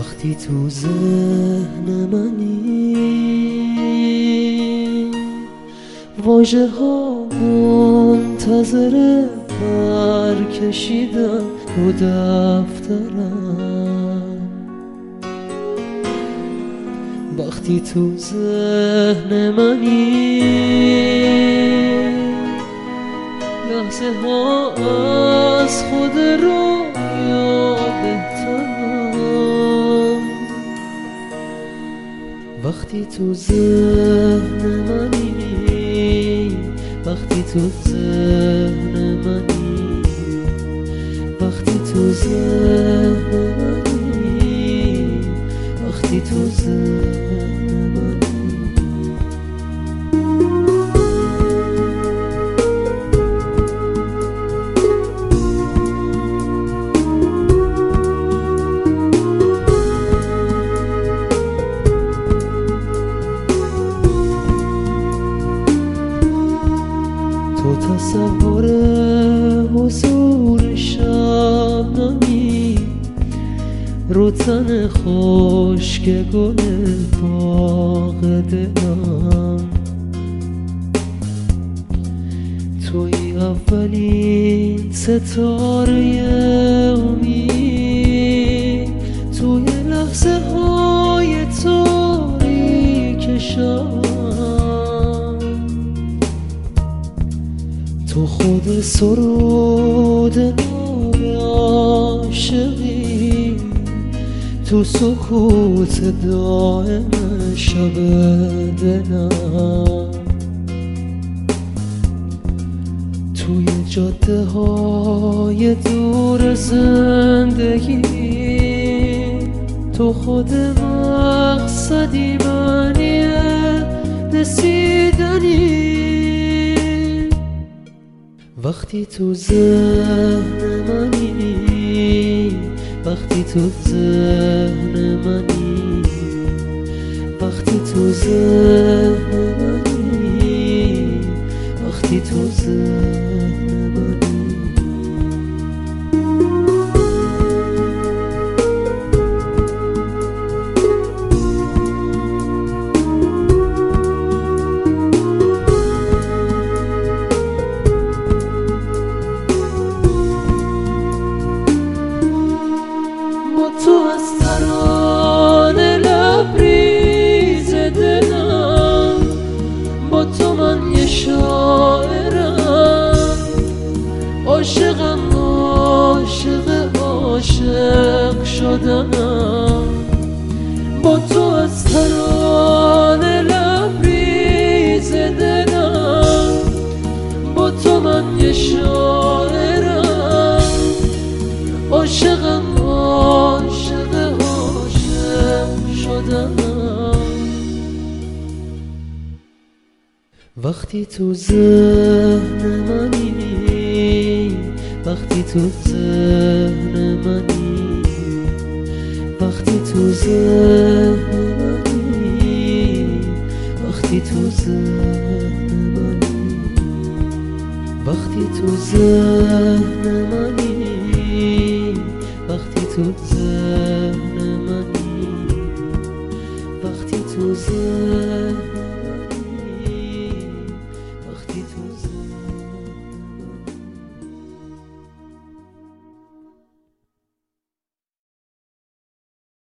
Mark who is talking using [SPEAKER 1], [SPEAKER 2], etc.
[SPEAKER 1] وقتی تو ذهن منی، واژه ها منتظر برکشیدن رو دفترم. وقتی تو ذهن منی، لحظه ها از خود رویا بهترم. وقتی تو ذهن منی، وقتی تو ذهن منی، وقتی تو ذهن منی، وقتی تو ذهن منی. تو تصور حضور شبنمی رو تن خشک گل باغ دلم. توی اولین ستاره امید، توی لحظه های تاریک شب. تو خود سرود نای عاشقی، تو سکوت دائم شب دلم. توی جاده های دور زندگی، تو خود مقصدی معنی رسیدنی. وقتی تو ذهن منی، وقتی تو ذهن منی، وقتی تو ذهن منی، وقتی تو ذهن منی. تو از ترانه لبریز دلم، با تو من یه شاعرم. عاشقم، عاشق عاشق شدنم. با تو از ترانه لبریز دلم، با تو من یه شاعرم. عاشقم، عاشق عاشق شدم. وقتی تو ذهن منی، وقتی تو ذهن منی، وقتی تو ذهن منی، وقتی تو ذهن منی، وقتی تو ذهن منی، وقتی تو ذهن منی، وقتی تو ذهن